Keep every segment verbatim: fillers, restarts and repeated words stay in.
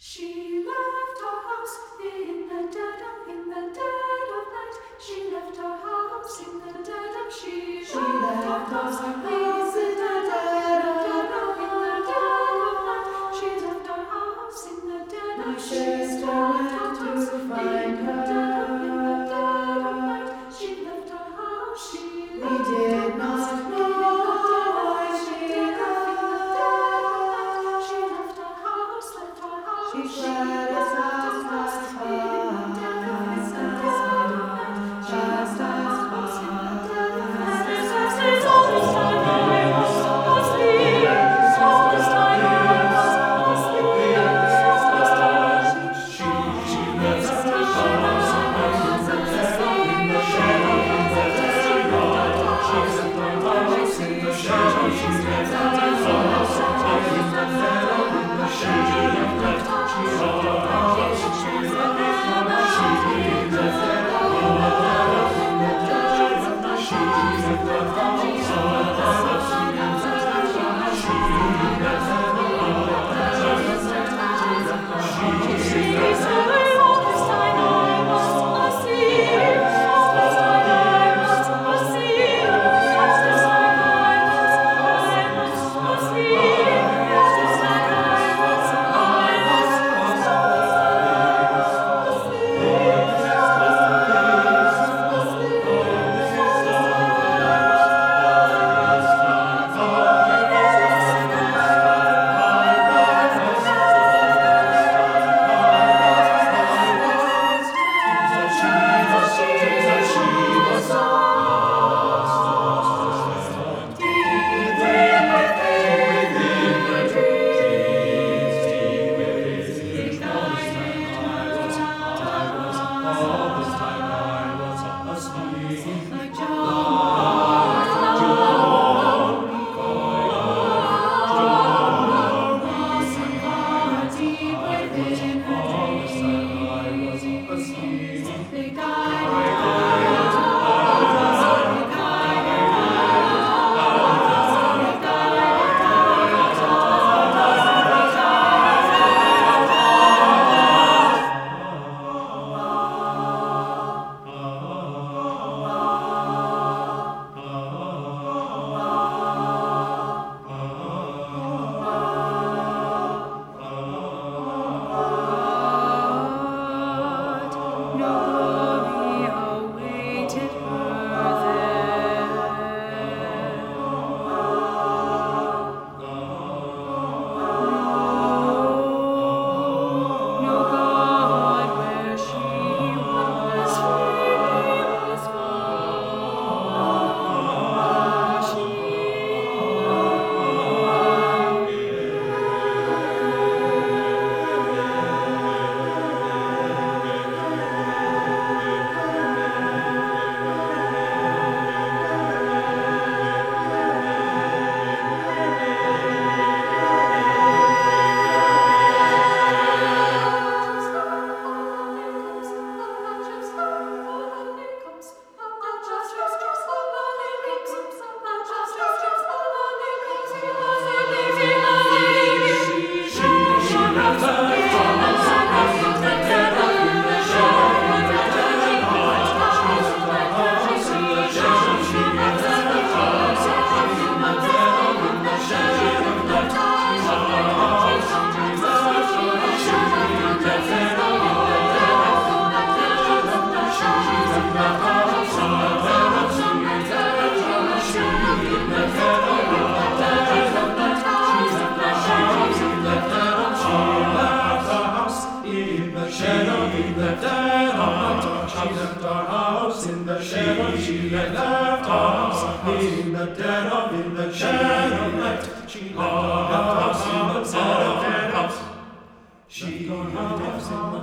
She left her house in the dead of, in the dead of night. She left her house in the dead of, she, she left her house in the dead of, in the dead of night. She left her house in the dead of, my sister went to find her. In the dead of night, she left her house. She we did not know why she left. She left her house, left her house. She fled as fast as far. Just as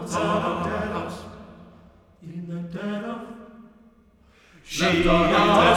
She left her house